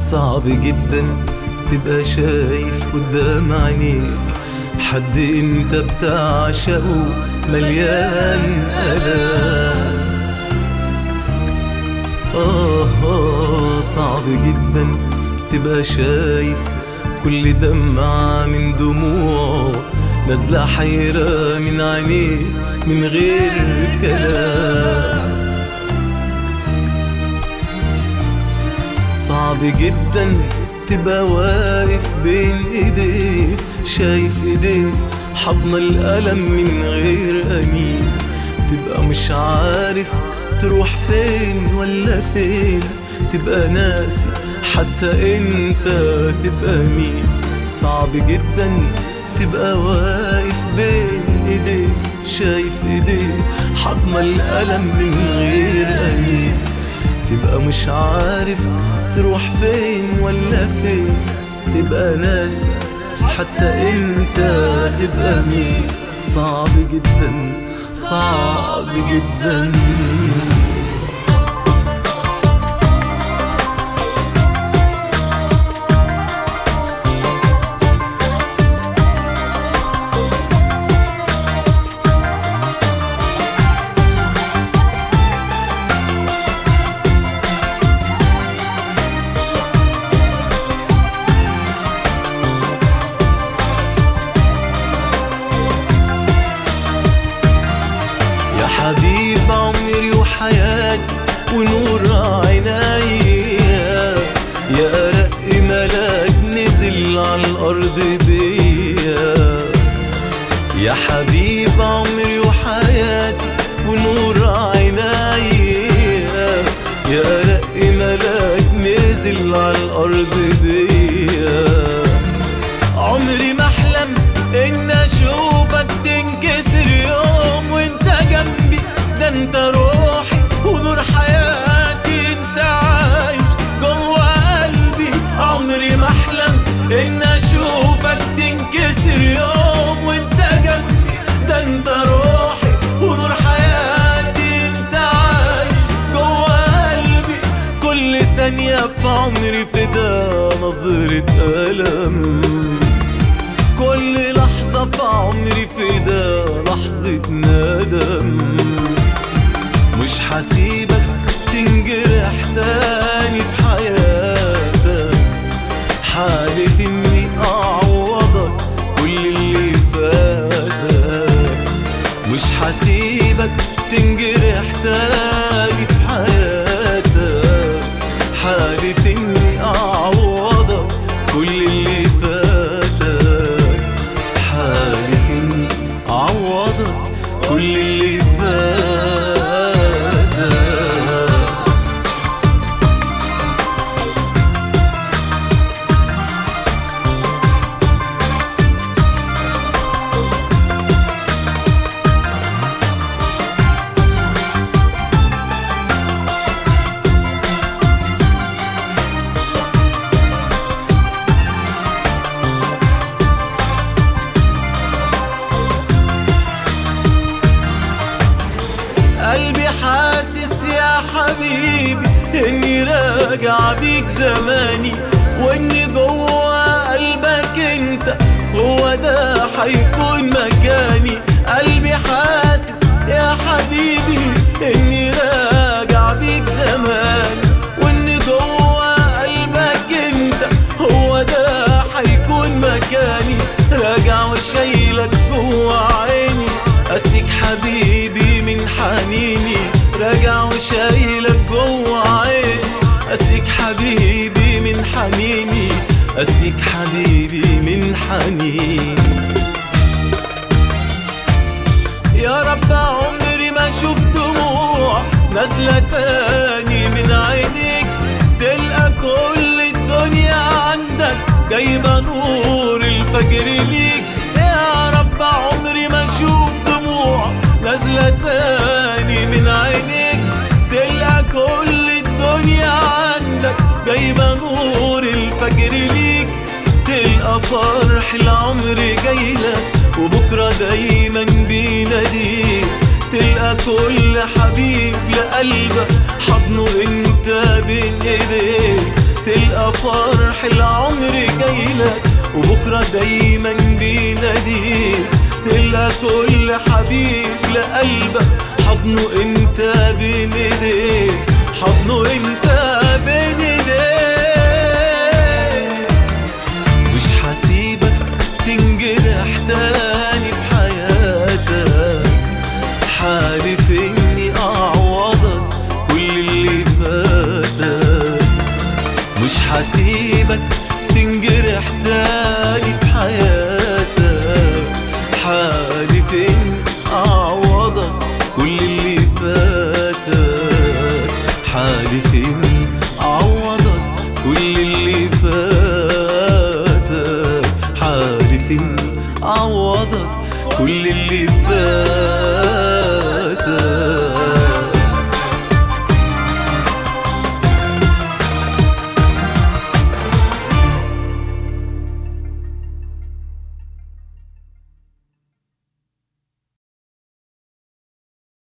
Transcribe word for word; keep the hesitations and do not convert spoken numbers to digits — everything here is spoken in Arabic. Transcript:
صعب جدا تبقى شايف قدام عينيك حد انت بتعشقه مليان ألام. آه آه صعب جدا تبقى شايف كل دمعة من دموعه نازلة حيرة من عينيه من غير كلام. صعب جدا تبقى واقف بين ايديه شايف ايديه حضن الألم من غير أنين، تبقى مش عارف تروح فين ولا فين، تبقى ناسي حتى انت تبقى مين. صعب جدا تبقى واقف بين ايديه شايف ايديه حضن الألم من غير أنين، تبقى مش عارف تروح فين ولا فين، تبقى ناسي حتى انت تبقى مين. صعب جدا صعب جدا. حبيب عمري وحياتي ونور عينيا، يا أرق ملاك نزل على الأرض بيا. يا حبيب عمري وحياتي ونور عينيا، يا أرق ملاك نزل على الأرض بيا. عمري ما أحلم إن أشوفك تنكسر يوم وإنت جنبي، ده انت روحي ونور حياتي، انت عايش جوا قلبي. عمري ما احلم ان اشوفك تنكسر يوم وانت جنبي، ده انت روحي ونور حياتي، انت عايش جوا قلبي. كل ثانية في عمري فدا نظرة ألم، كل لحظة في عمري فدا لحظة ندم. مش حسيبك تنجرح تاني في حياتك، حالف اني اعوضك كل اللي فاتك. مش حسيبك تنجرح تاني في حياتك، حالف اني اعوضك كل اللي فاتك، حالف اني اعوضك كل اللي فاتك. قلبي حاسس يا حبيبي اني راجع بيك زماني، واني جوا قلبك انت هو ده حيكون مكاني. قلبي حاسس يا حبيبي اني راجع بيك زماني، واني جوا قلبك انت هو ده حيكون مكاني. راجع وشايلك جوا عيني اسيك حبيبي من حنيني، راجع وشايلك جوا عيني اسيك حبيبي من حنيني، اسيك حبيبي من حنيني. يا رب عمري ما شفت دموع نازلة تاني من عينيك، تلقى كل الدنيا عندك جايبة نور الفجر ليك. يا رب عمري ما شوف دموع نازلة تاني من عينيك، تلقى كل الدنيا عندك جايبة نور الفجر ليك. تلقى فرح العمر جايلك وبكرة دايما بيناديك، تلقى كل حبيب لقلبك حضنه انت بين ايديك. تلقى فرح العمر جايلك، وبكرة دايما بيناديك، تلقى كل حبيب لقلبك حضنه انت بين ايديك، حضنه انت بين ايديك. مش حسيبك تنجرح تاني في حياتك، حالف اني اعوضك كل اللي فاتك. مش حسيبك تنجرح تاني في حياتك، حالف اني اعوضك كل اللي فاتك، حالف اني اعوضك كل اللي فاتك، حالف اني اعوضك كل اللي فاتك.